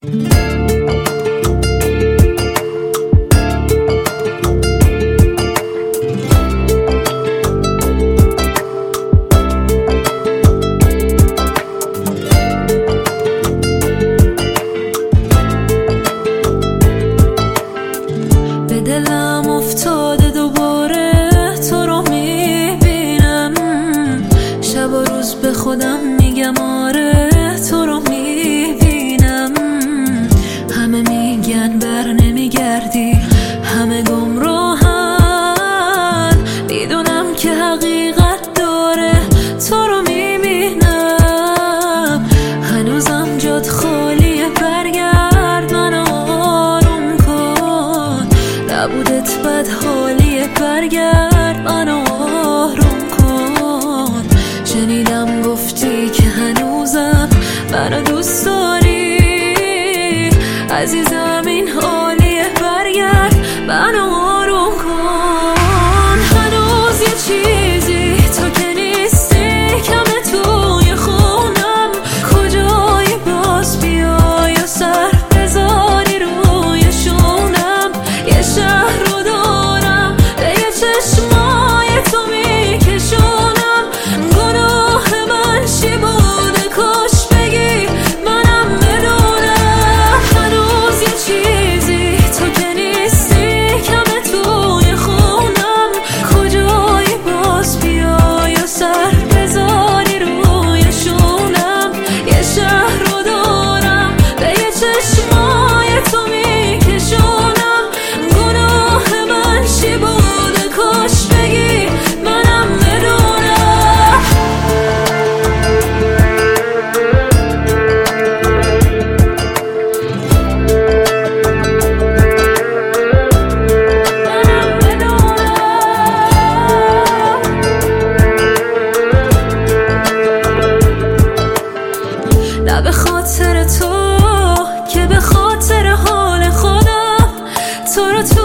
دلم افتاده دوباره تو رو میبینم، شب و روز به خودم میگم آره تو رو میبینم. همه میگن بر نمیگردی، همه گمراهن، میدونم که حقیقت داره تو رو میبینم. هنوزم جات خالیه، برگرد منو آروم کن، نبودت بد حالیه، برگرد منو آروم کن. شنیدم گفتی که هنوزم منو دوست داری، عزیزم این حالیه، برگرد منو آروم کن. هنوز یه چیزی تو که نیستی کمه توی خونم، کجایی باز بیای و سر بذاری روی شونم. یه شهر رو دارم به یه چشمای تو میکشونم، گناه من چی بوده کاش بگی منم بدونم. هنوز یه چیزی تو که نیستی کمه توی خونم، کجایی باز بیای و سر بذاری روی شونم. یه شهر رو دارم به یه چشمای تو میکشونم، گناه من چی بوده کاش بگی منم بدونم. نه به خاطر تو که به خاطر حال خودم تو رو